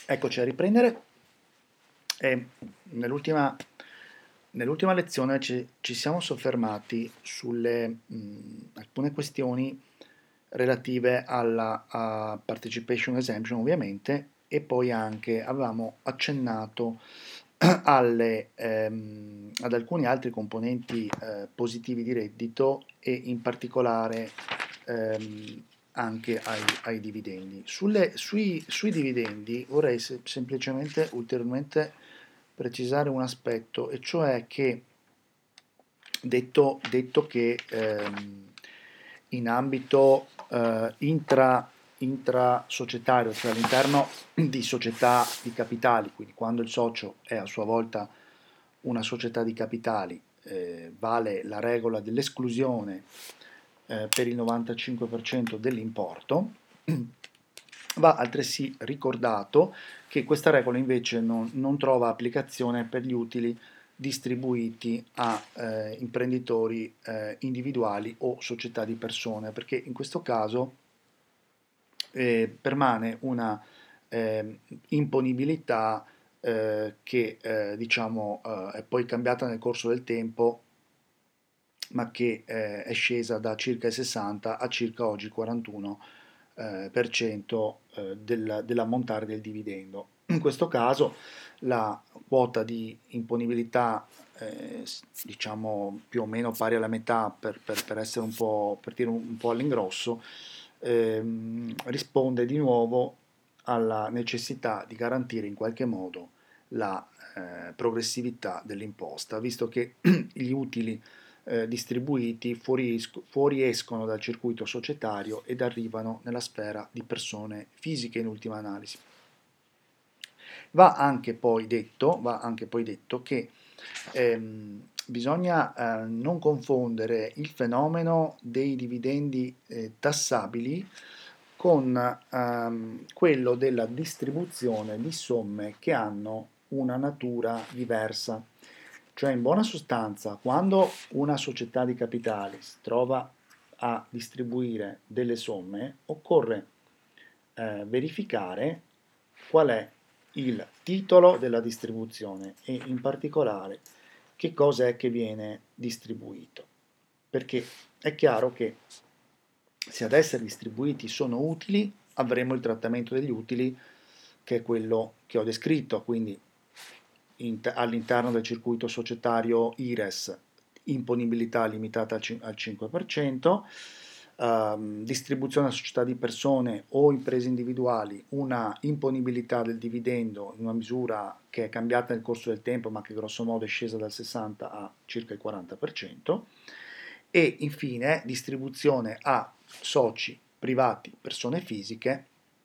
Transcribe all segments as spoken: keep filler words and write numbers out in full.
Eccoci a riprendere e nell'ultima nell'ultima lezione ci, ci siamo soffermati sulle mh, alcune questioni relative alla a participation exemption ovviamente e poi anche avevamo accennato alle, ehm, ad alcuni altri componenti eh, positivi di reddito e in particolare ehm, anche ai, ai dividendi. Sulle- sui, sui dividendi vorrei se- semplicemente ulteriormente precisare un aspetto, e cioè che detto, detto che ehm, in ambito eh, intra, intrasocietario, cioè all'interno di società di capitali, quindi quando il socio è a sua volta una società di capitali, eh, vale la regola dell'esclusione eh, per il novantacinque per cento dell'importo. Va altresì ricordato che questa regola invece non, non trova applicazione per gli utili distribuiti a eh, imprenditori eh, individuali o società di persone, perché in questo caso eh, permane una eh, imponibilità eh, che eh, diciamo eh, è poi cambiata nel corso del tempo, ma che eh, è scesa da circa il sessanta a circa oggi quarantuno eh, per cento eh, del, dell'ammontare del dividendo. In questo caso la quota di imponibilità, eh, diciamo più o meno pari alla metà, per, per, per essere un po', per dire un, un po' all'ingrosso, ehm, risponde di nuovo alla necessità di garantire in qualche modo la eh, progressività dell'imposta, visto che gli utili eh, distribuiti fuoriesco- fuoriescono dal circuito societario ed arrivano nella sfera di persone fisiche in ultima analisi. Va anche poi detto, va anche poi detto che ehm, bisogna eh, non confondere il fenomeno dei dividendi eh, tassabili con ehm, quello della distribuzione di somme che hanno una natura diversa. Cioè, in buona sostanza, quando una società di capitali si trova a distribuire delle somme, occorre eh, verificare qual è il titolo della distribuzione e in particolare che cosa è che viene distribuito. Perché è chiaro che se ad essere distribuiti sono utili, avremo il trattamento degli utili che è quello che ho descritto, quindi all'interno del circuito societario I R E S, imponibilità limitata al cinque per cento, ehm, distribuzione a società di persone o imprese individuali, una imponibilità del dividendo in una misura che è cambiata nel corso del tempo ma che grosso modo è scesa dal sessanta a circa il quaranta per cento, e infine distribuzione a soci privati, persone fisiche,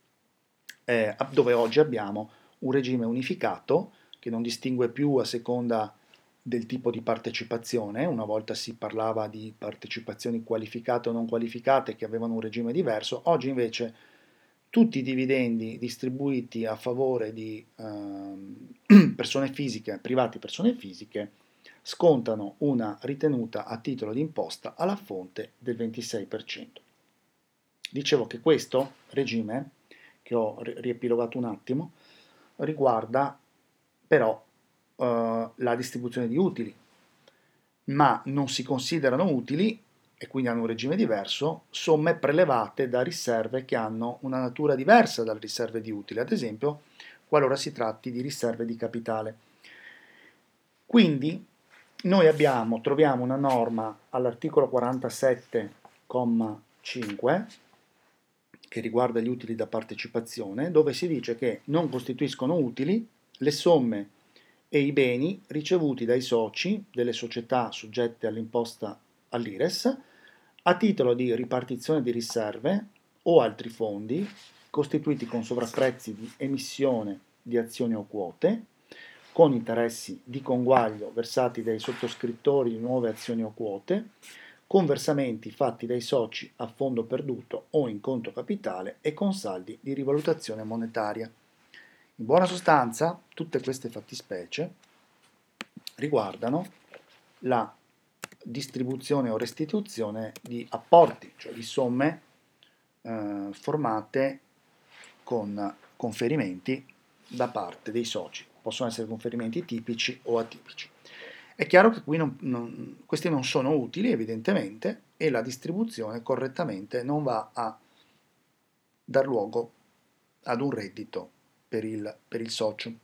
eh, dove oggi abbiamo un regime unificato che non distingue più a seconda del tipo di partecipazione. Una volta si parlava di partecipazioni qualificate o non qualificate che avevano un regime diverso, oggi invece tutti i dividendi distribuiti a favore di ehm, persone fisiche, privati persone fisiche, scontano una ritenuta a titolo di imposta alla fonte del ventisei per cento. Dicevo che questo regime, che ho riepilogato un attimo, riguarda però eh, la distribuzione di utili, ma non si considerano utili, e quindi hanno un regime diverso, somme prelevate da riserve che hanno una natura diversa dalle riserve di utili, ad esempio qualora si tratti di riserve di capitale. Quindi noi abbiamo, troviamo una norma all'articolo quarantasette comma cinque che riguarda gli utili da partecipazione, dove si dice che non costituiscono utili le somme e i beni ricevuti dai soci delle società soggette all'imposta all'I R E S a titolo di ripartizione di riserve o altri fondi costituiti con sovrapprezzi di emissione di azioni o quote, con interessi di conguaglio versati dai sottoscrittori di nuove azioni o quote, con versamenti fatti dai soci a fondo perduto o in conto capitale e con saldi di rivalutazione monetaria. In buona sostanza, tutte queste fattispecie riguardano la distribuzione o restituzione di apporti, cioè di somme eh, formate con conferimenti da parte dei soci. Possono essere conferimenti tipici o atipici. È chiaro che qui non, non, questi non sono utili, evidentemente, e la distribuzione correttamente non va a dar luogo ad un reddito per il, per il socio.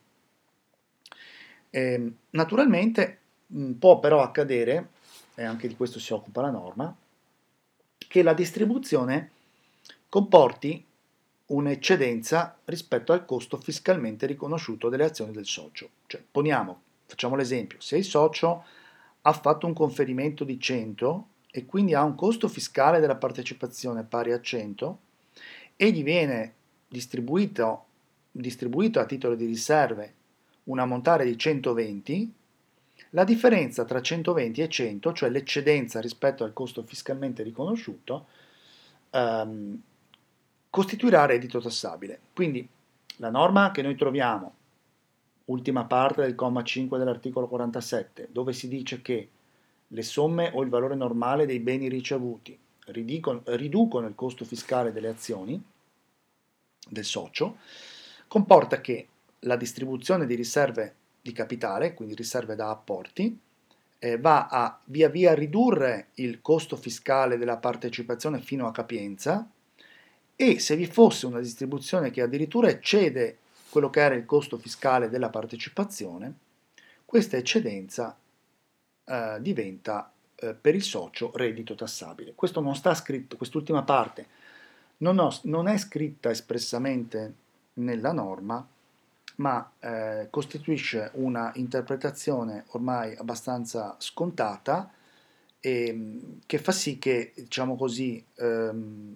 Eh, naturalmente mh, può però accadere, e anche di questo si occupa la norma, che la distribuzione comporti un'eccedenza rispetto al costo fiscalmente riconosciuto delle azioni del socio. Cioè, poniamo, facciamo l'esempio, se il socio ha fatto un conferimento di cento e quindi ha un costo fiscale della partecipazione pari a cento e gli viene distribuito, distribuito a titolo di riserve un ammontare di centoventi, la differenza tra centoventi e cento, cioè l'eccedenza rispetto al costo fiscalmente riconosciuto, ehm, costituirà reddito tassabile. Quindi la norma che noi troviamo, ultima parte del comma cinque dell'articolo quarantasette, dove si dice che le somme o il valore normale dei beni ricevuti ridicono, riducono il costo fiscale delle azioni del socio, comporta che la distribuzione di riserve di capitale, quindi riserve da apporti, eh, va a via via ridurre il costo fiscale della partecipazione fino a capienza, e se vi fosse una distribuzione che addirittura eccede quello che era il costo fiscale della partecipazione, questa eccedenza eh, diventa eh, per il socio reddito tassabile. Questo non sta scritto, quest'ultima parte non, ho, non è scritta espressamente nella norma, ma eh, costituisce una interpretazione ormai abbastanza scontata e che fa sì che, diciamo così, ehm,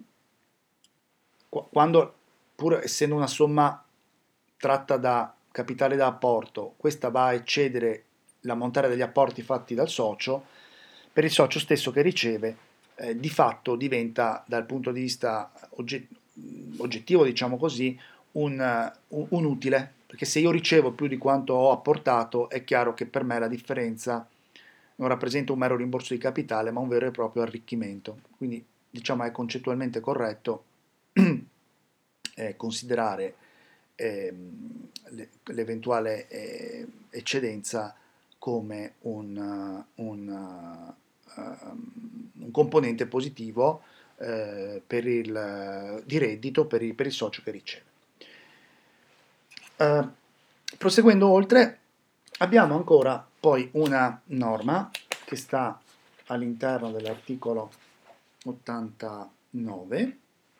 quando, pur essendo una somma tratta da capitale da apporto, questa va a eccedere l'ammontare degli apporti fatti dal socio, per il socio stesso che riceve, eh, di fatto diventa, dal punto di vista ogget- oggettivo, diciamo così, un, un, un utile, perché se io ricevo più di quanto ho apportato, è chiaro che per me la differenza non rappresenta un mero rimborso di capitale, ma un vero e proprio arricchimento. Quindi, diciamo, è concettualmente corretto eh, considerare ehm, le- l'eventuale eh, eccedenza come un, uh, un, uh, um, un componente positivo eh, per il, di reddito per il, per il socio che riceve. Eh, proseguendo oltre, abbiamo ancora poi una norma che sta all'interno dell'articolo ottantanove.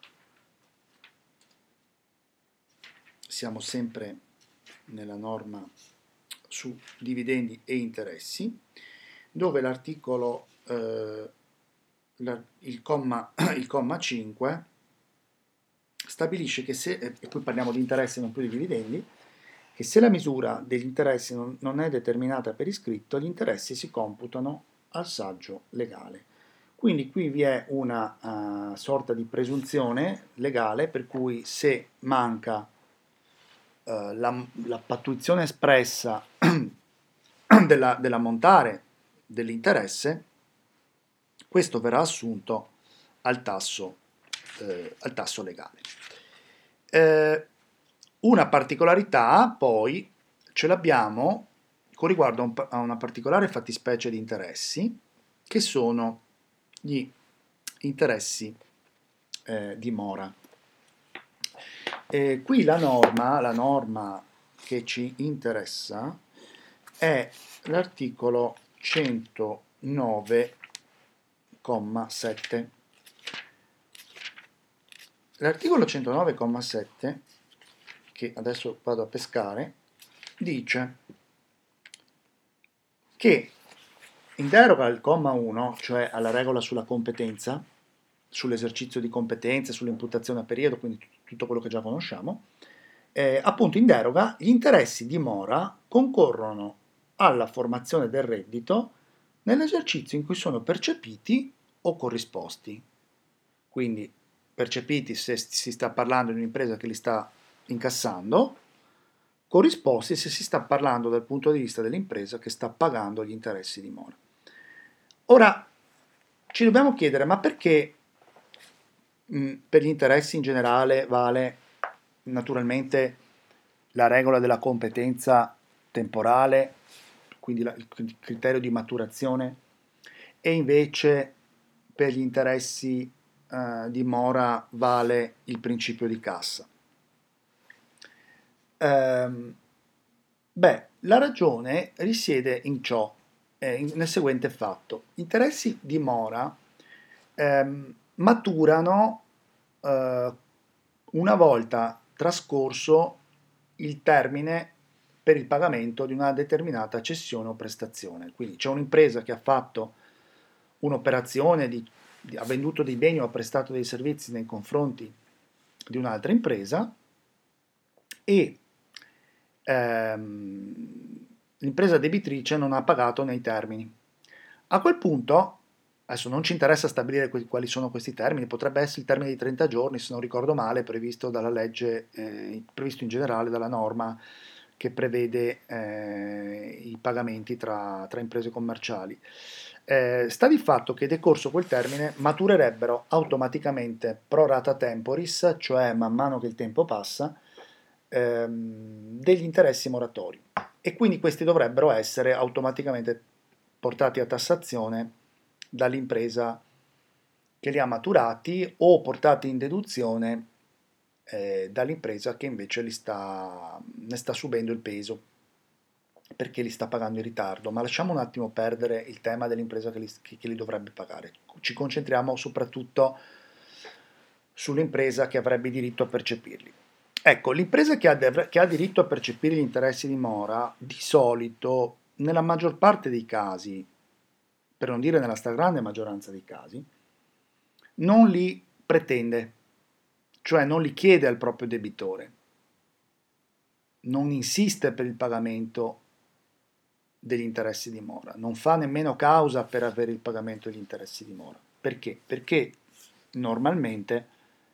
Siamo sempre nella norma su dividendi e interessi, dove l'articolo, eh, la- il, comma, il comma cinque stabilisce che se, e qui parliamo di interessi non più di dividendi, che se la misura degli interessi non, non è determinata per iscritto, gli interessi si computano al saggio legale. Quindi qui vi è una uh, sorta di presunzione legale per cui se manca uh, la, la pattuizione espressa della, dell'ammontare dell'interesse, questo verrà assunto al tasso, eh, al tasso legale. Eh, una particolarità poi ce l'abbiamo con riguardo a, un, a una particolare fattispecie di interessi, che sono gli interessi eh, di mora. Eh, qui la norma, la norma che ci interessa è l'articolo centonove comma sette. L'articolo centonove comma sette, che adesso vado a pescare, dice che in deroga al comma uno, cioè alla regola sulla competenza, sull'esercizio di competenze, sull'imputazione a periodo, quindi tutto quello che già conosciamo, eh, appunto in deroga gli interessi di mora concorrono alla formazione del reddito nell'esercizio in cui sono percepiti o corrisposti. Quindi percepiti se si sta parlando di un'impresa che li sta incassando, corrisposti se si sta parlando dal punto di vista dell'impresa che sta pagando gli interessi di mora. Ora ci dobbiamo chiedere, ma perché mh, per gli interessi in generale vale naturalmente la regola della competenza temporale, quindi la, il criterio di maturazione, e invece per gli interessi eh, di mora vale il principio di cassa. Ehm, beh, la ragione risiede in ciò, eh, in- nel seguente fatto. Interessi di mora ehm, maturano eh, una volta trascorso il termine per il pagamento di una determinata cessione o prestazione. Quindi c'è un'impresa che ha fatto un'operazione, di, di- ha venduto dei beni o ha prestato dei servizi nei confronti di un'altra impresa e ehm, l'impresa debitrice non ha pagato nei termini. A quel punto, adesso non ci interessa stabilire que- quali sono questi termini, potrebbe essere il termine di trenta giorni, se non ricordo male, previsto dalla legge, eh, previsto in generale dalla norma che prevede eh, i pagamenti tra, tra imprese commerciali. Eh, sta di fatto che decorso quel termine maturerebbero automaticamente pro rata temporis, cioè man mano che il tempo passa, ehm, degli interessi moratori e quindi questi dovrebbero essere automaticamente portati a tassazione dall'impresa che li ha maturati o portati in deduzione eh, dall'impresa che invece li sta, ne sta subendo il peso perché li sta pagando in ritardo. Ma lasciamo un attimo perdere il tema dell'impresa che li, che, che li dovrebbe pagare. Ci concentriamo soprattutto sull'impresa che avrebbe diritto a percepirli. Ecco, l'impresa che ha, che ha diritto a percepire gli interessi di mora, di solito, nella maggior parte dei casi, per non dire nella stragrande maggioranza dei casi, non li pretende, cioè non li chiede al proprio debitore, non insiste per il pagamento degli interessi di mora, non fa nemmeno causa per avere il pagamento degli interessi di mora. Perché? Perché normalmente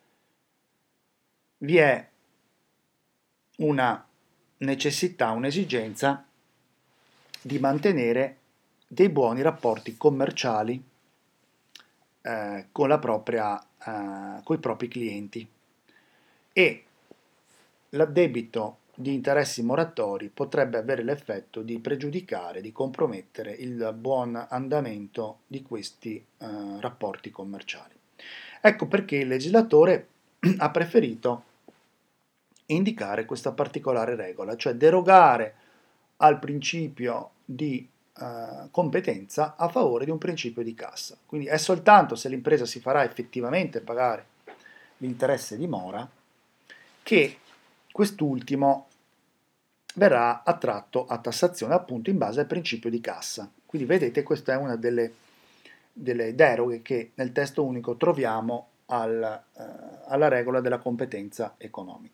vi è una necessità, un'esigenza di mantenere dei buoni rapporti commerciali eh, con la propria, eh, con i propri clienti e l'addebito di interessi moratori potrebbe avere l'effetto di pregiudicare, di compromettere il buon andamento di questi eh, rapporti commerciali. Ecco perché il legislatore ha preferito indicare questa particolare regola, cioè derogare al principio di eh, competenza a favore di un principio di cassa. Quindi è soltanto se l'impresa si farà effettivamente pagare l'interesse di mora che quest'ultimo verrà attratto a tassazione appunto in base al principio di cassa. Quindi vedete questa è una delle, delle deroghe che nel testo unico troviamo al, eh, alla regola della competenza economica.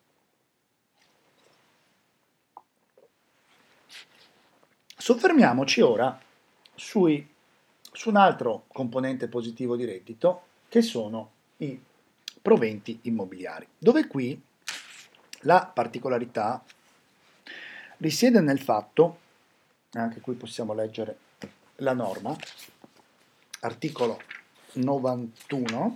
Soffermiamoci ora sui, su un altro componente positivo di reddito che sono i proventi immobiliari, dove qui la particolarità risiede nel fatto, anche qui possiamo leggere la norma, articolo novantuno,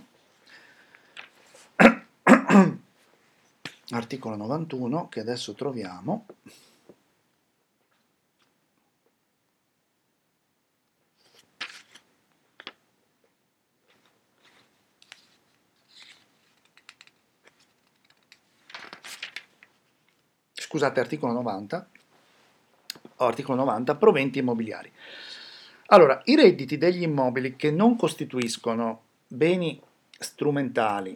articolo novantuno che adesso troviamo. Scusate, articolo novanta, articolo novanta, proventi immobiliari. Allora, i redditi degli immobili che non costituiscono beni strumentali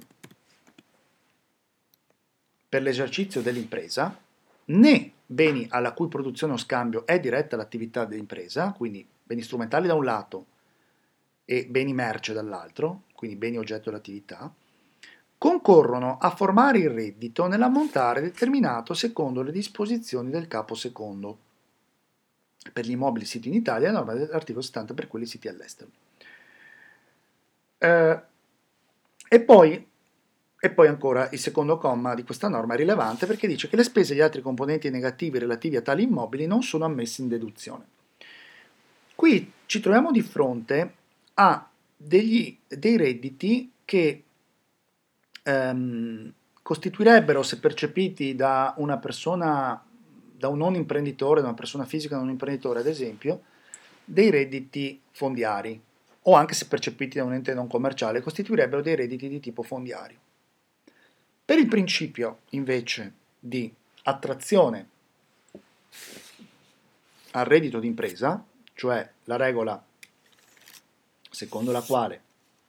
per l'esercizio dell'impresa, né beni alla cui produzione o scambio è diretta l'attività dell'impresa, quindi beni strumentali da un lato e beni merce dall'altro, quindi beni oggetto dell'attività, concorrono a formare il reddito nell'ammontare determinato secondo le disposizioni del capo secondo per gli immobili siti in Italia e la norma dell'articolo settanta per quelli siti all'estero. Eh, e, poi, e poi ancora il secondo comma di questa norma è rilevante perché dice che le spese e gli altri componenti negativi relativi a tali immobili non sono ammessi in deduzione. Qui ci troviamo di fronte a degli, dei redditi che ehm, costituirebbero, se percepiti da una persona, da un non imprenditore, da una persona fisica non imprenditore ad esempio, dei redditi fondiari, o anche se percepiti da un ente non commerciale, costituirebbero dei redditi di tipo fondiario. Per il principio invece di attrazione al reddito d'impresa, cioè la regola secondo la quale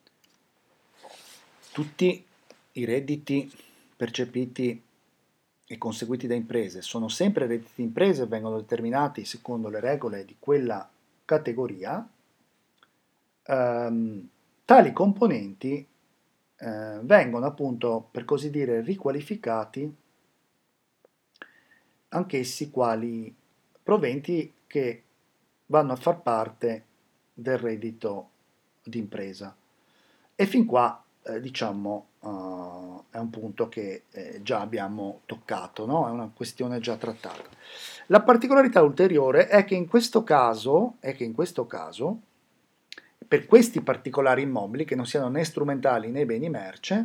tutti i redditi percepiti e conseguiti da imprese sono sempre redditi di imprese e vengono determinati secondo le regole di quella categoria, ehm, tali componenti eh, vengono appunto, per così dire, riqualificati anch'essi quali proventi che vanno a far parte del reddito d'impresa. E fin qua, eh, diciamo, uh, è un punto che eh, già abbiamo toccato, no? È una questione già trattata. La particolarità ulteriore è che in questo caso, è che in questo caso, per questi particolari immobili, che non siano né strumentali né beni merce,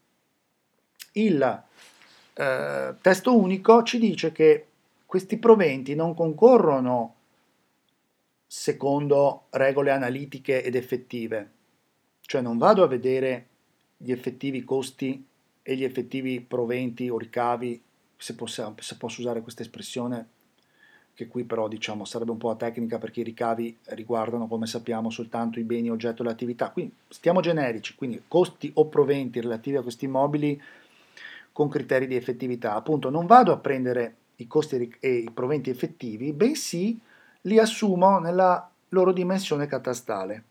il eh, testo unico ci dice che questi proventi non concorrono secondo regole analitiche ed effettive, cioè non vado a vedere gli effettivi costi e gli effettivi proventi o ricavi, se, possa, se posso usare questa espressione, che qui però diciamo sarebbe un po' a tecnica perché i ricavi riguardano, come sappiamo, soltanto i beni oggetto dell'attività. Quindi stiamo generici, quindi costi o proventi relativi a questi immobili con criteri di effettività. Appunto, non vado a prendere i costi e i proventi effettivi, bensì li assumo nella loro dimensione catastale.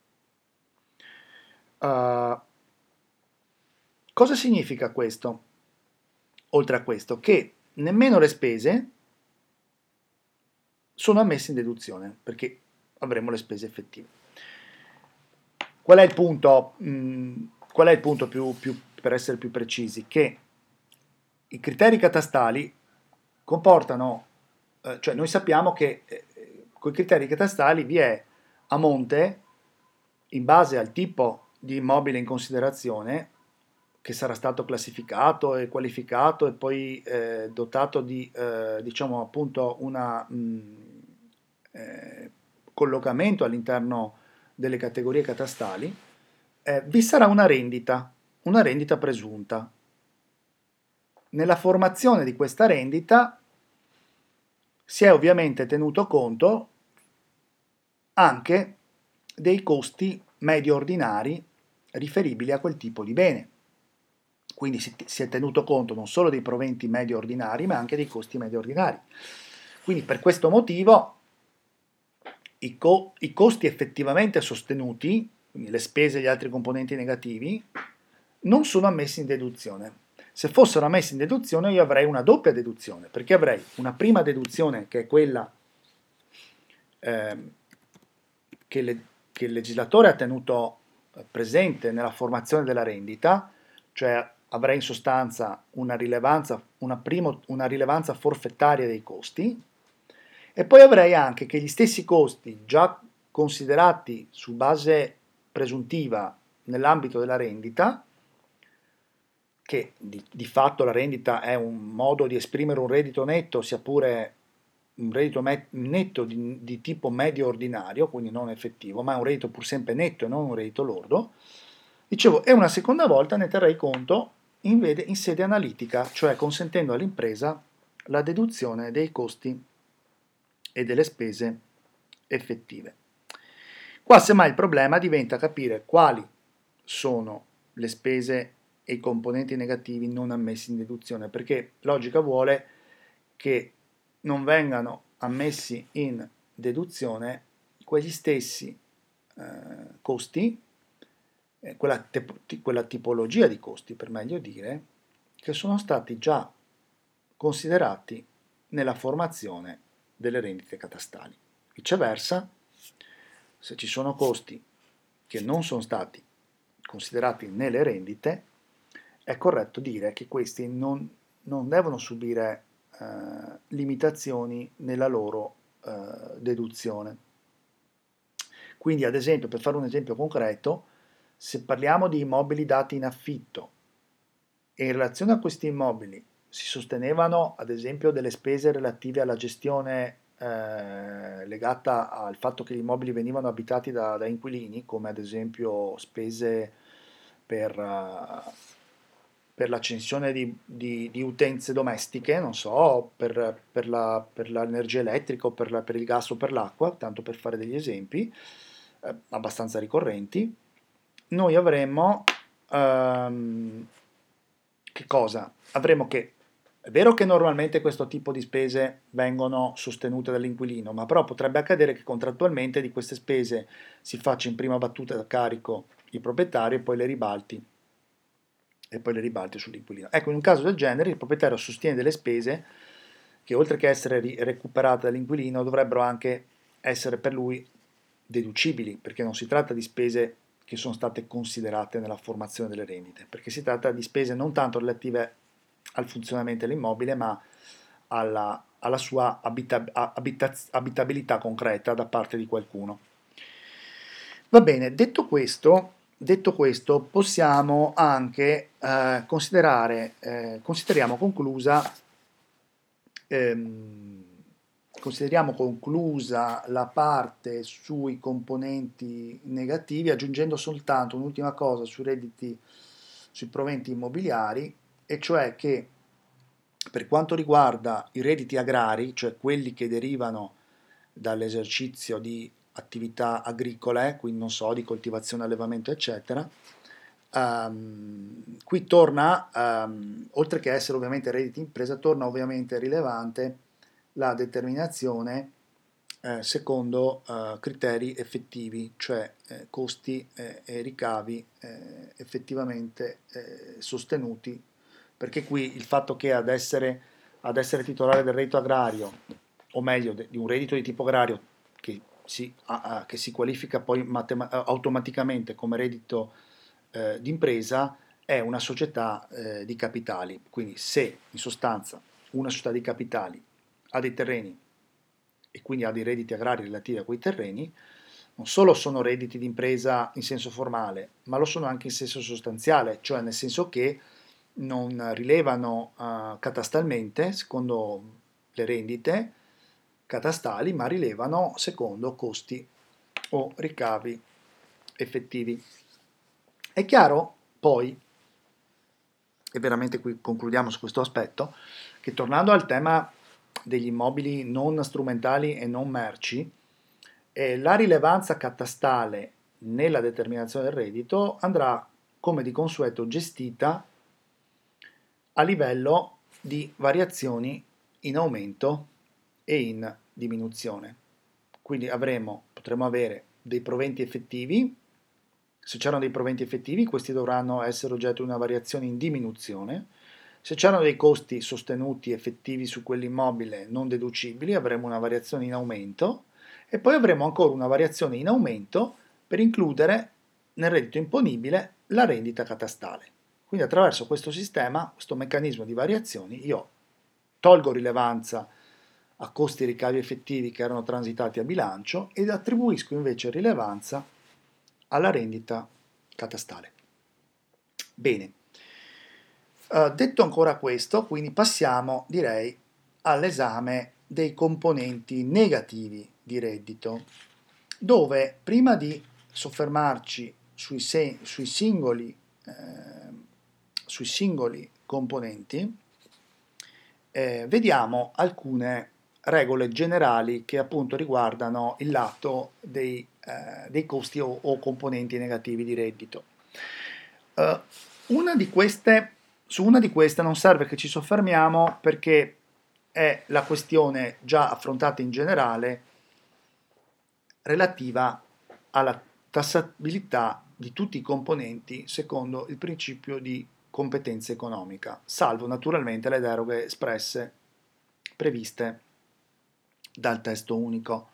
Uh, cosa significa questo? Oltre a questo, che nemmeno le spese sono ammesse in deduzione, perché avremo le spese effettive. Qual è il punto, mh, qual è il punto più, più, per essere più precisi? Che i criteri catastali comportano, eh, cioè noi sappiamo che eh, con i criteri catastali vi è a monte, in base al tipo di immobile in considerazione, che sarà stato classificato e qualificato e poi eh, dotato di, eh, diciamo appunto, una mh, eh, collocamento all'interno delle categorie catastali, eh, vi sarà una rendita, una rendita presunta. Nella formazione di questa rendita si è ovviamente tenuto conto anche dei costi medio ordinari riferibili a quel tipo di bene. Quindi si, si è tenuto conto non solo dei proventi medio ordinari, ma anche dei costi medio ordinari. Quindi per questo motivo i, co- i costi effettivamente sostenuti, quindi le spese e gli altri componenti negativi, non sono ammessi in deduzione. Se fossero ammessi in deduzione io avrei una doppia deduzione, perché avrei una prima deduzione che è quella eh, che, le, che il legislatore ha tenuto presente nella formazione della rendita, cioè avrei in sostanza una rilevanza, una, primo, una rilevanza forfettaria dei costi, e poi avrei anche che gli stessi costi già considerati su base presuntiva nell'ambito della rendita, che di, di fatto la rendita è un modo di esprimere un reddito netto, sia pure un reddito met- netto di, di tipo medio ordinario, quindi non effettivo, ma è un reddito pur sempre netto e non un reddito lordo, dicevo, e una seconda volta ne terrei conto in, vede, in sede analitica, cioè consentendo all'impresa la deduzione dei costi e delle spese effettive. Qua semmai il problema diventa capire quali sono le spese e i componenti negativi non ammessi in deduzione, perché logica vuole che non vengano ammessi in deduzione quegli stessi eh, costi, eh, quella, te- quella tipologia di costi, per meglio dire, che sono stati già considerati nella formazione delle rendite catastali. Viceversa, se ci sono costi che non sono stati considerati nelle rendite, è corretto dire che questi non, non devono subire eh, limitazioni nella loro eh, deduzione. Quindi, ad esempio, per fare un esempio concreto, se parliamo di immobili dati in affitto e in relazione a questi immobili si sostenevano ad esempio delle spese relative alla gestione eh, legata al fatto che gli immobili venivano abitati da, da inquilini, come ad esempio spese per, uh, per l'accensione di, di, di utenze domestiche, non so, per, per la- per l'energia elettrica o per, la- per il gas o per l'acqua, tanto per fare degli esempi eh, abbastanza ricorrenti, noi avremmo ehm, che cosa? Avremo che è vero che normalmente questo tipo di spese vengono sostenute dall'inquilino, ma però potrebbe accadere che contrattualmente di queste spese si faccia in prima battuta a carico il proprietario e poi le ribalti e poi le ribalti sull'inquilino. Ecco, in un caso del genere il proprietario sostiene delle spese che oltre che essere ri- recuperate dall'inquilino dovrebbero anche essere per lui deducibili, perché non si tratta di spese che sono state considerate nella formazione delle rendite, perché si tratta di spese non tanto relative al funzionamento dell'immobile, ma alla, alla sua abita- abitaz- abitabilità concreta da parte di qualcuno. Va bene, detto questo, detto questo possiamo anche eh, considerare, eh, consideriamo conclusa ehm, consideriamo conclusa la parte sui componenti negativi, aggiungendo soltanto un'ultima cosa sui redditi, sui proventi immobiliari, e cioè che per quanto riguarda i redditi agrari, cioè quelli che derivano dall'esercizio di attività agricole, quindi non so, di coltivazione, allevamento, eccetera, ehm, qui torna, ehm, oltre che essere ovviamente redditi impresa, torna ovviamente rilevante la determinazione eh, secondo eh, criteri effettivi, cioè eh, costi eh, e ricavi eh, effettivamente eh, sostenuti, perché qui il fatto che ad essere, ad essere titolare del reddito agrario, o meglio de, di un reddito di tipo agrario che si, a, a, che si qualifica poi matema- automaticamente come reddito eh, d'impresa, è una società eh, di capitali. Quindi se in sostanza una società di capitali ha dei terreni e quindi ha dei redditi agrari relativi a quei terreni, non solo sono redditi d'impresa in senso formale, ma lo sono anche in senso sostanziale, cioè nel senso che non rilevano uh, catastalmente, secondo le rendite catastali, ma rilevano secondo costi o ricavi effettivi. È chiaro poi, e veramente qui concludiamo su questo aspetto, che tornando al tema degli immobili non strumentali e non merci, eh, la rilevanza catastale nella determinazione del reddito andrà come di consueto gestita a livello di variazioni in aumento e in diminuzione. Quindi avremo, potremo avere dei proventi effettivi. Se c'erano dei proventi effettivi, questi dovranno essere oggetto di una variazione in diminuzione. Se c'erano dei costi sostenuti effettivi su quell'immobile non deducibili, avremo una variazione in aumento e poi avremo ancora una variazione in aumento per includere nel reddito imponibile la rendita catastale. Quindi attraverso questo sistema, questo meccanismo di variazioni, io tolgo rilevanza a costi e ricavi effettivi che erano transitati a bilancio ed attribuisco invece rilevanza alla rendita catastale. Bene, uh, detto ancora questo, quindi passiamo, direi, all'esame dei componenti negativi di reddito, dove prima di soffermarci sui, se- sui singoli, eh, sui singoli componenti, eh, vediamo alcune regole generali che appunto riguardano il lato dei, eh, dei costi o, o componenti negativi di reddito. Uh, una di queste, su una di queste non serve che ci soffermiamo perché è la questione già affrontata in generale relativa alla tassabilità di tutti i componenti secondo il principio di competenza economica, salvo naturalmente le deroghe espresse previste dal testo unico.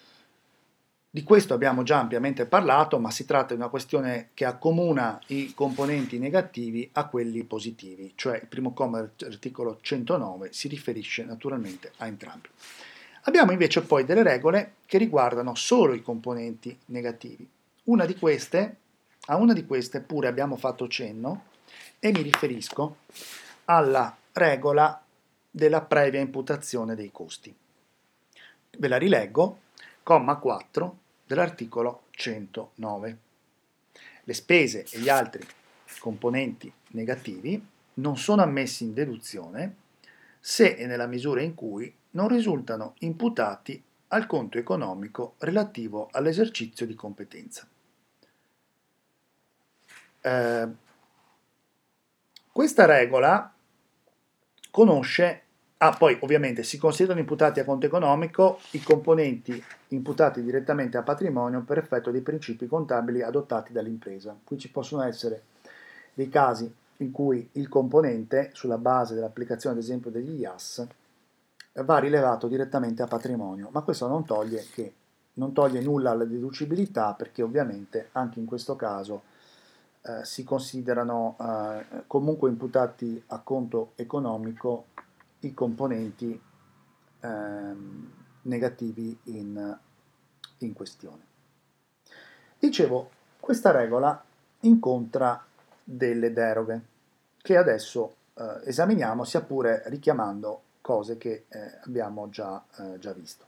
Di questo abbiamo già ampiamente parlato, ma si tratta di una questione che accomuna i componenti negativi a quelli positivi, cioè il primo comma dell'articolo centonove si riferisce naturalmente a entrambi. Abbiamo invece poi delle regole che riguardano solo i componenti negativi. Una di queste, a una di queste pure abbiamo fatto cenno, e mi riferisco alla regola della previa imputazione dei costi. Ve la rileggo, comma quattro dell'articolo centonove. Le spese e gli altri componenti negativi non sono ammessi in deduzione se e nella misura in cui non risultano imputati al conto economico relativo all'esercizio di competenza. Eh, questa regola conosce, ah, poi ovviamente si considerano imputati a conto economico i componenti imputati direttamente a patrimonio per effetto dei principi contabili adottati dall'impresa. Qui ci possono essere dei casi in cui il componente, sulla base dell'applicazione ad esempio degli I A S, va rilevato direttamente a patrimonio, ma questo non toglie, che, non toglie nulla alla deducibilità, perché ovviamente anche in questo caso eh, si considerano eh, comunque imputati a conto economico i componenti ehm, negativi in, in questione. Dicevo, questa regola incontra delle deroghe che adesso eh, esaminiamo, sia pure richiamando cose che eh, abbiamo già, eh, già visto.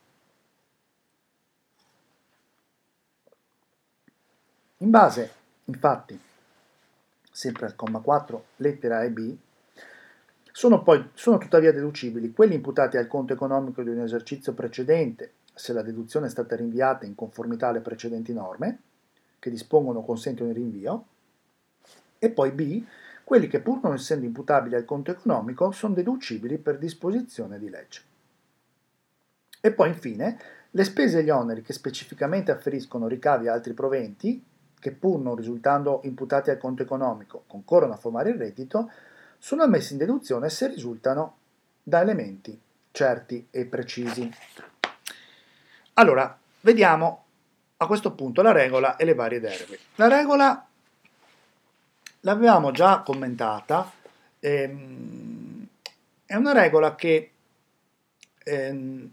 In base, infatti, sempre al comma quattro, lettera A e B, sono, poi, sono tuttavia deducibili quelli imputati al conto economico di un esercizio precedente, se la deduzione è stata rinviata in conformità alle precedenti norme, che dispongono o consentono il rinvio, e poi B, quelli che pur non essendo imputabili al conto economico sono deducibili per disposizione di legge. E poi infine le spese e gli oneri che specificamente afferiscono ricavi e altri proventi, che pur non risultando imputati al conto economico concorrono a formare il reddito, sono ammessi in deduzione se risultano da elementi certi e precisi. Allora, vediamo a questo punto la regola e le varie deroghe. La regola l'avevamo già commentata, ehm, è una regola che ehm,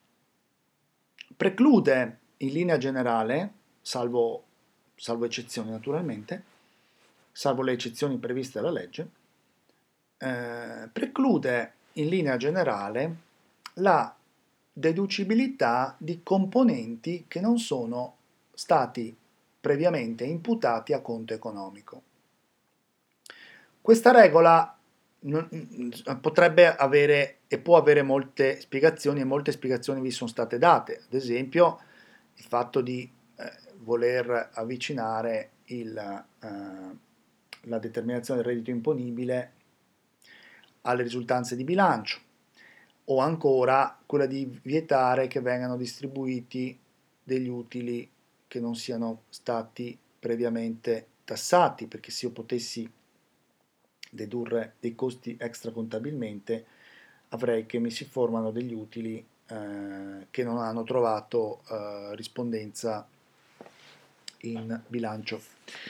preclude in linea generale, salvo, salvo eccezioni naturalmente, salvo le eccezioni previste dalla legge, eh, preclude in linea generale la deducibilità di componenti che non sono stati previamente imputati a conto economico. Questa regola non, potrebbe avere e può avere molte spiegazioni, e molte spiegazioni vi sono state date, ad esempio il fatto di eh, voler avvicinare il, eh, la determinazione del reddito imponibile alle risultanze di bilancio, o ancora quella di vietare che vengano distribuiti degli utili che non siano stati previamente tassati, perché se io potessi dedurre dei costi extracontabilmente avrei che mi si formano degli utili eh, che non hanno trovato eh, rispondenza in bilancio.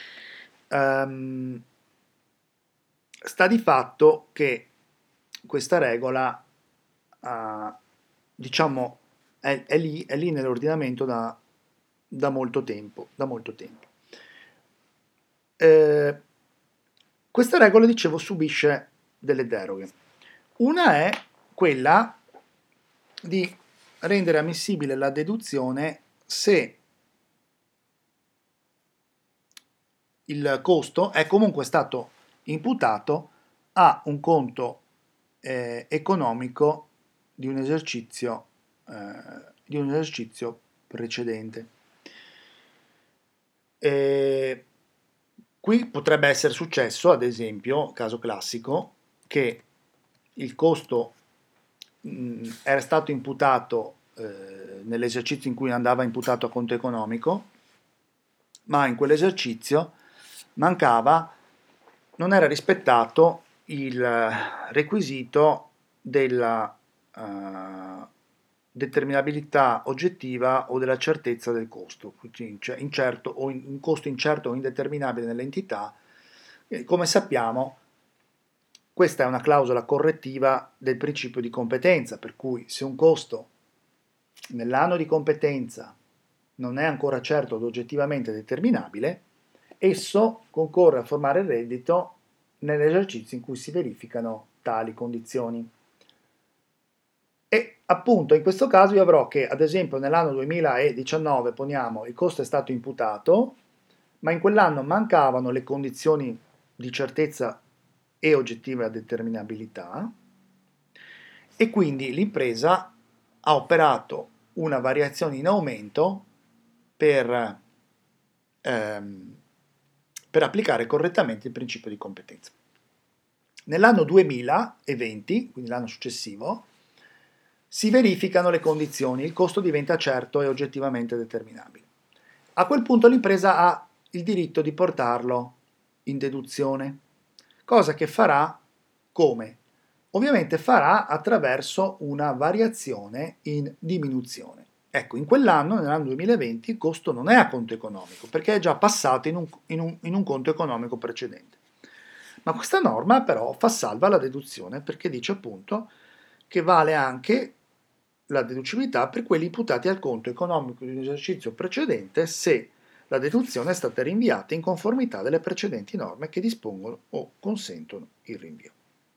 Um, sta di fatto che questa regola uh, diciamo è, è, lì, è lì nell'ordinamento da, da molto tempo, da molto tempo. Eh, questa regola, dicevo, subisce delle deroghe. Una è quella di rendere ammissibile la deduzione se il costo è comunque stato imputato a un conto eh, economico di un esercizio, eh, di un esercizio precedente. E qui potrebbe essere successo, ad esempio, caso classico, che il costo mh, era stato imputato eh, nell'esercizio in cui andava imputato a conto economico, ma in quell'esercizio mancava, non era rispettato il requisito della uh, determinabilità oggettiva o della certezza del costo, cioè incerto o in, un costo incerto o indeterminabile nell'entità. E come sappiamo, questa è una clausola correttiva del principio di competenza, per cui se un costo nell'anno di competenza non è ancora certo ed oggettivamente determinabile, esso concorre a formare il reddito nell'esercizio in cui si verificano tali condizioni. E appunto in questo caso io avrò che, ad esempio, nell'anno duemiladiciannove, poniamo, il costo è stato imputato, ma in quell'anno mancavano le condizioni di certezza e oggettiva determinabilità, e quindi l'impresa ha operato una variazione in aumento per, ehm, per applicare correttamente il principio di competenza. Nell'anno duemilaventi, quindi l'anno successivo, si verificano le condizioni, il costo diventa certo e oggettivamente determinabile. A quel punto l'impresa ha il diritto di portarlo in deduzione, cosa che farà come? Ovviamente farà attraverso una variazione in diminuzione. Ecco, in quell'anno, nell'anno duemilaventi, il costo non è a conto economico, perché è già passato in un, in un, in un conto economico precedente. Ma questa norma però fa salva la deduzione, perché dice appunto che vale anche la deducibilità per quelli imputati al conto economico di un esercizio precedente se la deduzione è stata rinviata in conformità delle precedenti norme che dispongono o consentono il rinvio.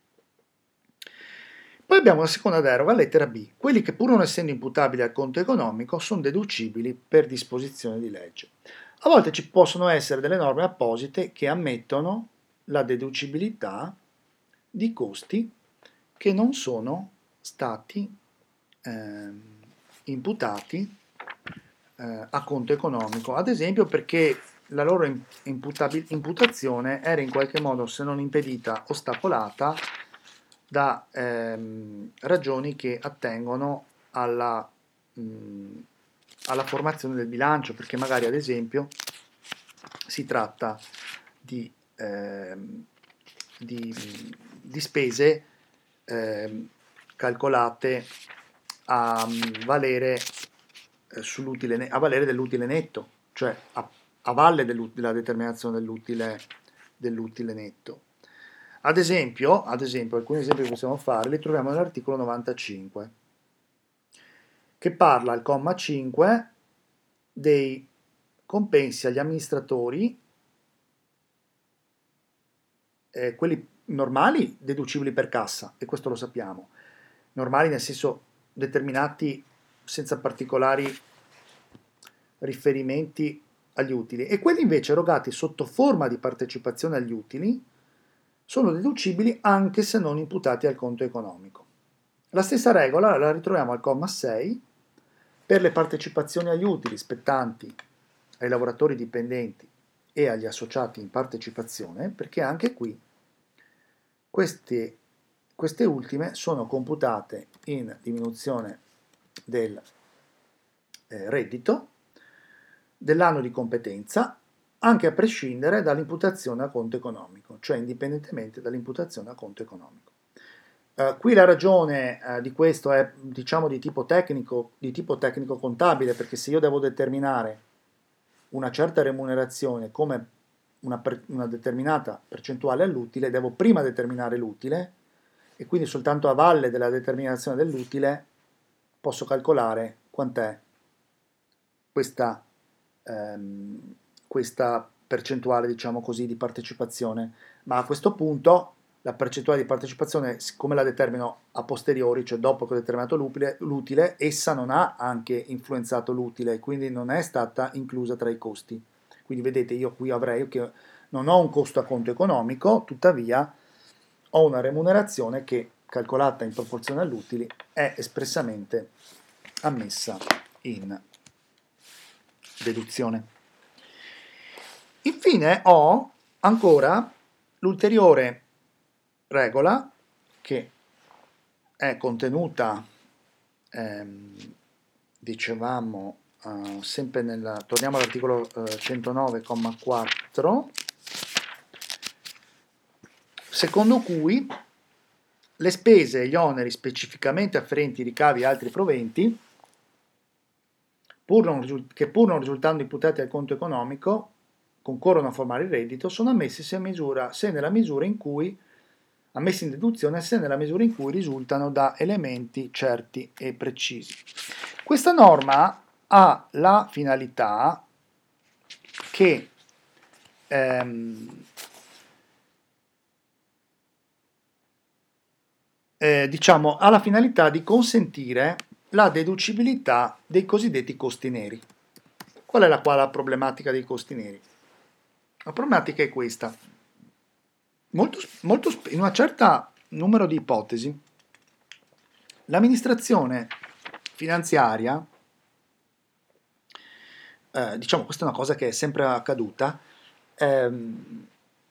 Poi abbiamo la seconda deroga, lettera B. Quelli che pur non essendo imputabili al conto economico sono deducibili per disposizione di legge. A volte ci possono essere delle norme apposite che ammettono la deducibilità di costi che non sono stati eh, imputati eh, a conto economico, ad esempio perché la loro imputazione era in qualche modo, se non impedita, ostacolata da ehm, ragioni che attengono alla, mh, alla formazione del bilancio, perché magari ad esempio si tratta di, ehm, di, di spese ehm, calcolate a valere, eh, sull'utile, a valere dell'utile netto, cioè a, a valle della determinazione dell'utile, dell'utile netto. Ad esempio, ad esempio, alcuni esempi che possiamo fare li troviamo nell'articolo novantacinque, che parla al comma cinque dei compensi agli amministratori, eh, quelli normali deducibili per cassa, e questo lo sappiamo, normali nel senso determinati senza particolari riferimenti agli utili, e quelli invece erogati sotto forma di partecipazione agli utili sono deducibili anche se non imputati al conto economico. La stessa regola la ritroviamo al comma sei per le partecipazioni agli utili spettanti ai lavoratori dipendenti e agli associati in partecipazione, perché anche qui queste, queste ultime sono computate in diminuzione del eh, reddito dell'anno di competenza, anche a prescindere dall'imputazione a conto economico, cioè indipendentemente dall'imputazione a conto economico. Uh, qui la ragione uh, di questo è, diciamo, di tipo tecnico, di tipo tecnico-contabile, perché se io devo determinare una certa remunerazione come una, per, una determinata percentuale all'utile, devo prima determinare l'utile, e quindi soltanto a valle della determinazione dell'utile posso calcolare quant'è questa ehm, questa percentuale, diciamo così, di partecipazione, ma a questo punto la percentuale di partecipazione, siccome la determino a posteriori, cioè dopo che ho determinato l'utile, l'utile, essa non ha anche influenzato l'utile, quindi non è stata inclusa tra i costi. Quindi vedete, io qui avrei che non ho un costo a conto economico, tuttavia ho una remunerazione che, calcolata in proporzione all'utile, è espressamente ammessa in deduzione. Infine ho ancora l'ulteriore regola che è contenuta, ehm, dicevamo, eh, sempre nel, torniamo all'articolo eh, centonove comma quattro, secondo cui le spese e gli oneri specificamente afferenti ai ricavi e altri proventi, pur non, che pur non risultando imputati al conto economico, concorrono a formare il reddito, sono ammessi se, misura, se nella misura in cui, ammessi in deduzione se nella misura in cui risultano da elementi certi e precisi. Questa norma ha la finalità che ehm, eh, diciamo, ha la finalità di consentire la deducibilità dei cosiddetti costi neri. Qual è la, qua la problematica dei costi neri? La problematica è questa. Molto, molto, in una certa numero di ipotesi, l'amministrazione finanziaria, eh, diciamo, questa è una cosa che è sempre accaduta, ehm,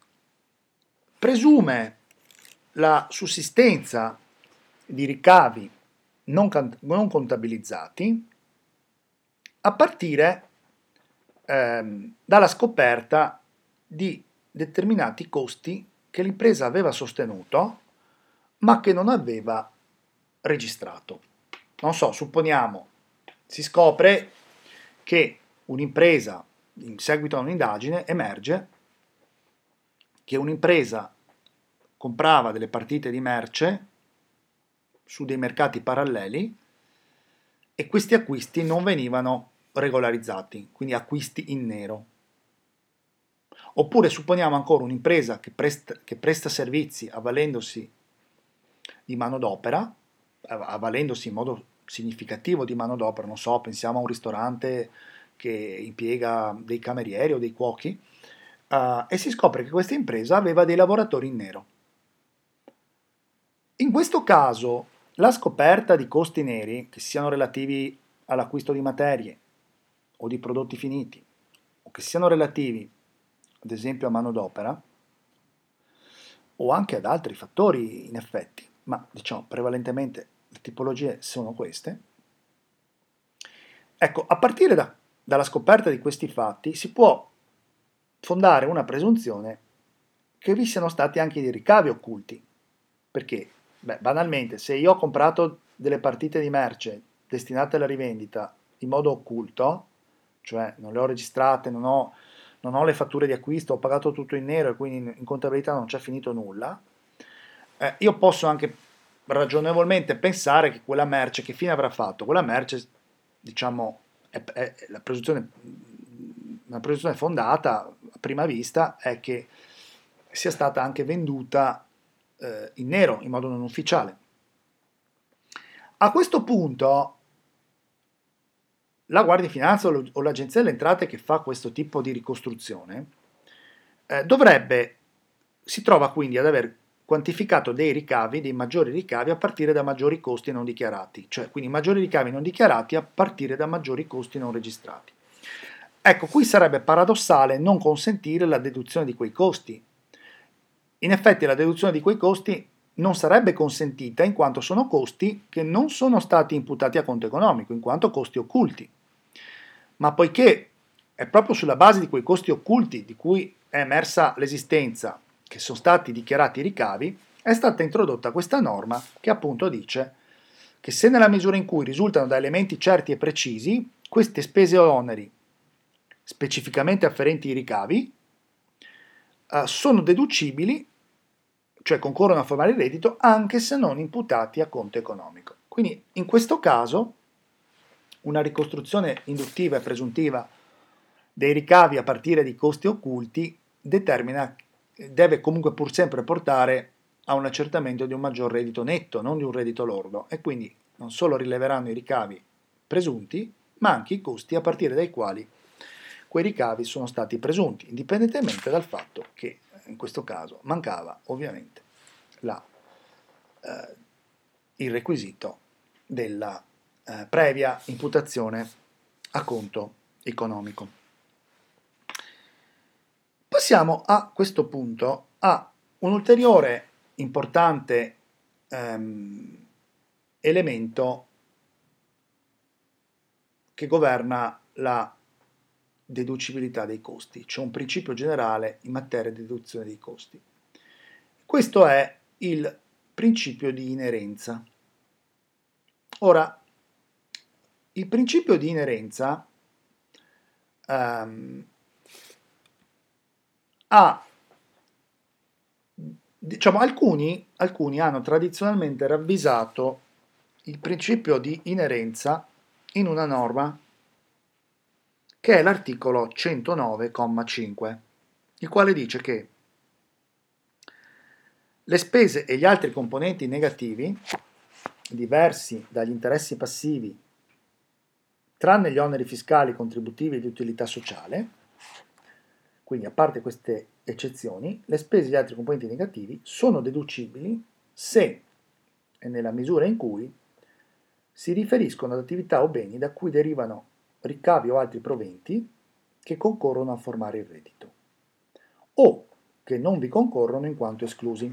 presume la sussistenza di ricavi non, non contabilizzati a partire ehm, dalla scoperta di determinati costi che l'impresa aveva sostenuto ma che non aveva registrato. Non so, supponiamo, si scopre che un'impresa, in seguito a un'indagine, emerge che un'impresa comprava delle partite di merce su dei mercati paralleli e questi acquisti non venivano regolarizzati, quindi acquisti in nero. Oppure supponiamo ancora un'impresa che presta, che presta servizi avvalendosi di manodopera, avvalendosi in modo significativo di manodopera, non so, pensiamo a un ristorante che impiega dei camerieri o dei cuochi, uh, e si scopre che questa impresa aveva dei lavoratori in nero. In questo caso la scoperta di costi neri, che siano relativi all'acquisto di materie o di prodotti finiti, o che siano relativi ad esempio a manodopera, o anche ad altri fattori in effetti, ma diciamo prevalentemente le tipologie sono queste. Ecco, a partire da, dalla scoperta di questi fatti si può fondare una presunzione che vi siano stati anche dei ricavi occulti, perché, beh, banalmente, se io ho comprato delle partite di merce destinate alla rivendita in modo occulto, cioè non le ho registrate, non ho, non ho le fatture di acquisto, ho pagato tutto in nero e quindi in, in contabilità non c'è finito nulla, eh, io posso anche ragionevolmente pensare che quella merce, che fine avrà fatto? Quella merce, diciamo, è, è, la presunzione, una presunzione fondata a prima vista è che sia stata anche venduta eh, in nero, in modo non ufficiale. A questo punto la Guardia di Finanza o l'Agenzia delle Entrate che fa questo tipo di ricostruzione eh, dovrebbe, si trova quindi ad aver quantificato dei ricavi, dei maggiori ricavi a partire da maggiori costi non dichiarati, cioè quindi maggiori ricavi non dichiarati a partire da maggiori costi non registrati. Ecco, qui sarebbe paradossale non consentire la deduzione di quei costi. In effetti la deduzione di quei costi non sarebbe consentita in quanto sono costi che non sono stati imputati a conto economico, in quanto costi occulti. Ma poiché è proprio sulla base di quei costi occulti di cui è emersa l'esistenza, che sono stati dichiarati i ricavi, è stata introdotta questa norma che appunto dice che se nella misura in cui risultano da elementi certi e precisi, queste spese o oneri specificamente afferenti ai ricavi eh, sono deducibili, cioè concorrono a formare il reddito, anche se non imputati a conto economico. Quindi in questo caso una ricostruzione induttiva e presuntiva dei ricavi a partire di costi occulti determina, deve comunque pur sempre portare a un accertamento di un maggior reddito netto, non di un reddito lordo, e quindi non solo rileveranno i ricavi presunti, ma anche i costi a partire dai quali quei ricavi sono stati presunti, indipendentemente dal fatto che in questo caso mancava ovviamente la, eh, il requisito della eh, previa imputazione a conto economico. Passiamo a questo punto a un ulteriore importante ehm, elemento che governa la deducibilità dei costi, cioè un principio generale in materia di deduzione dei costi. Questo è il principio di inerenza. Ora, il principio di inerenza ehm, ha, diciamo, alcuni, alcuni hanno tradizionalmente ravvisato il principio di inerenza in una norma che è l'articolo centonove comma cinque, il quale dice che Le spese e gli altri componenti negativi, diversi dagli interessi passivi, tranne gli oneri fiscali, contributivi e di utilità sociale, quindi a parte queste eccezioni, le spese e gli altri componenti negativi sono deducibili se e nella misura in cui si riferiscono ad attività o beni da cui derivano ricavi o altri proventi che concorrono a formare il reddito, o che non vi concorrono in quanto esclusi.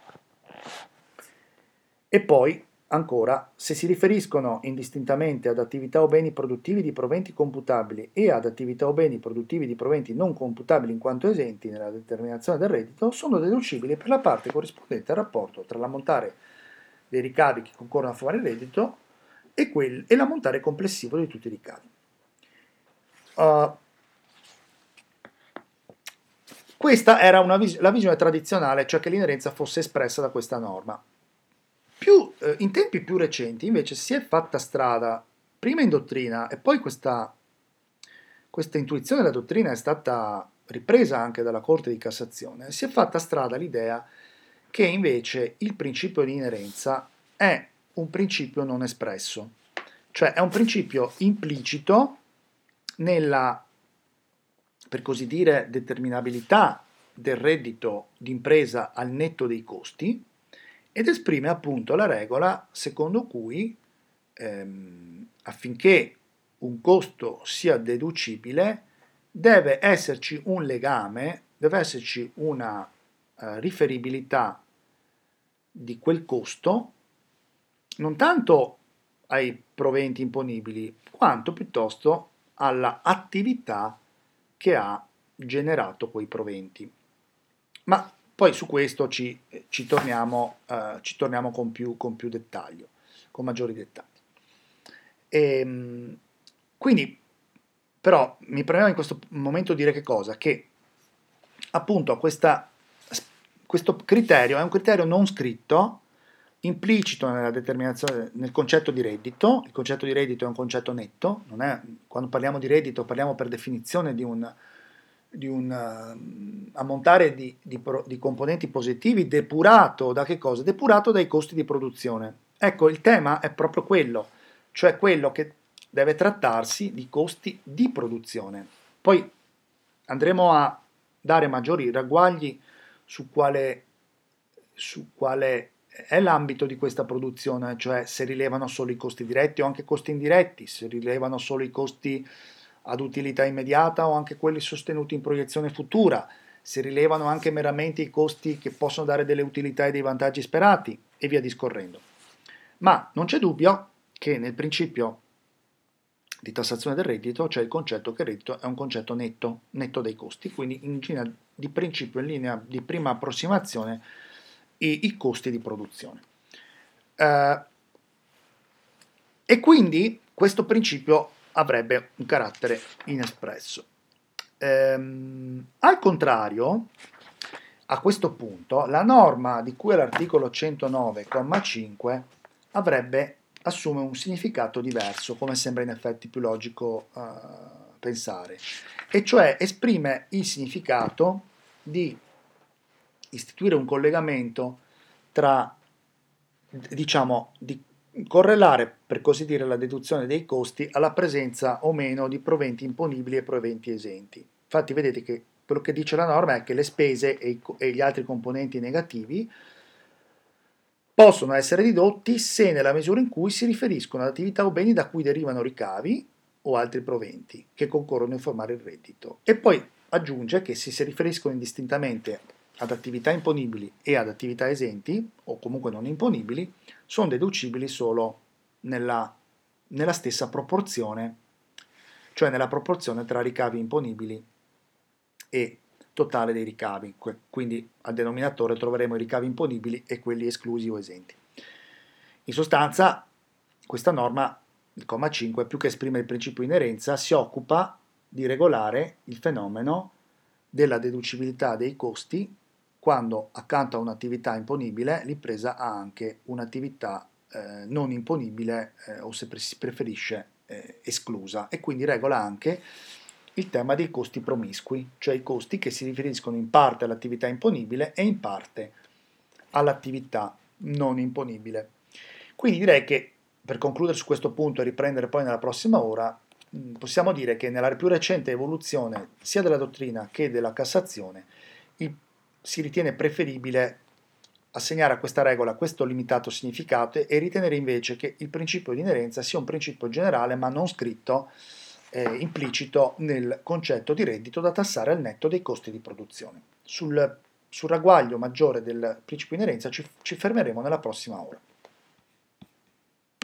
E poi, ancora, se si riferiscono indistintamente ad attività o beni produttivi di proventi computabili e ad attività o beni produttivi di proventi non computabili in quanto esenti nella determinazione del reddito, sono deducibili per la parte corrispondente al rapporto tra l'ammontare dei ricavi che concorrono a formare il reddito e, quel, e l'ammontare complessivo di tutti i ricavi. Uh, questa era una vis- la visione tradizionale, cioè che l'inerenza fosse espressa da questa norma. Più, eh, in tempi più recenti invece si è fatta strada, prima in dottrina e poi questa, questa intuizione della dottrina è stata ripresa anche dalla Corte di Cassazione, si è fatta strada l'idea che invece il principio di inerenza è un principio non espresso, cioè è un principio implicito nella, per così dire, determinabilità del reddito d'impresa al netto dei costi, ed esprime appunto la regola secondo cui ehm, affinché un costo sia deducibile deve esserci un legame, deve esserci una eh, riferibilità di quel costo non tanto ai proventi imponibili quanto piuttosto alla attività che ha generato quei proventi. Ma poi su questo ci, ci torniamo, eh, ci torniamo con, più, con più dettaglio, con maggiori dettagli. E, quindi, però, mi premeva in questo momento dire che cosa? Che appunto questa, questo criterio è un criterio non scritto, implicito nella determinazione, nel concetto di reddito. Il concetto di reddito è un concetto netto, non è, quando parliamo di reddito parliamo per definizione di un di un uh, ammontare di, di, di componenti positivi depurato da che cosa? Depurato dai costi di produzione. Ecco, il tema è proprio quello, cioè quello che deve trattarsi di costi di produzione. Poi andremo a dare maggiori ragguagli su quale, su quale è l'ambito di questa produzione, cioè se rilevano solo i costi diretti o anche costi indiretti, se rilevano solo i costi ad utilità immediata o anche quelli sostenuti in proiezione futura, si rilevano anche meramente i costi che possono dare delle utilità e dei vantaggi sperati e via discorrendo. Ma non c'è dubbio che nel principio di tassazione del reddito c'è il concetto che il reddito è un concetto netto, netto dei costi, quindi in linea di principio, in linea di prima approssimazione, i, i costi di produzione. Uh, e quindi questo principio avrebbe un carattere inespresso. Ehm, al contrario, a questo punto, la norma di cui all'articolo centonove, comma cinque, avrebbe, assume un significato diverso, come sembra in effetti più logico uh, pensare, e cioè esprime il significato di istituire un collegamento tra, diciamo, di correlare, per così dire, la deduzione dei costi alla presenza o meno di proventi imponibili e proventi esenti. Infatti vedete che quello che dice la norma è che le spese e, i, e gli altri componenti negativi possono essere ridotti se nella misura in cui si riferiscono ad attività o beni da cui derivano ricavi o altri proventi che concorrono a formare il reddito. E poi aggiunge che se si riferiscono indistintamente ad attività imponibili e ad attività esenti, o comunque non imponibili, sono deducibili solo nella, nella stessa proporzione, cioè nella proporzione tra ricavi imponibili e totale dei ricavi. Quindi al denominatore troveremo i ricavi imponibili e quelli esclusi o esenti. In sostanza, questa norma, il comma cinque, più che esprimere il principio di inerenza, si occupa di regolare il fenomeno della deducibilità dei costi quando accanto a un'attività imponibile l'impresa ha anche un'attività eh, non imponibile eh, o se si preferisce eh, esclusa, e quindi regola anche il tema dei costi promiscui, cioè i costi che si riferiscono in parte all'attività imponibile e in parte all'attività non imponibile. Quindi direi che, per concludere su questo punto e riprendere poi nella prossima ora, possiamo dire che nella più recente evoluzione sia della dottrina che della Cassazione il, si ritiene preferibile assegnare a questa regola questo limitato significato e ritenere invece che il principio di inerenza sia un principio generale ma non scritto, eh, implicito nel concetto di reddito da tassare al netto dei costi di produzione. Sul, sul ragguaglio maggiore del principio di inerenza ci, ci fermeremo nella prossima ora.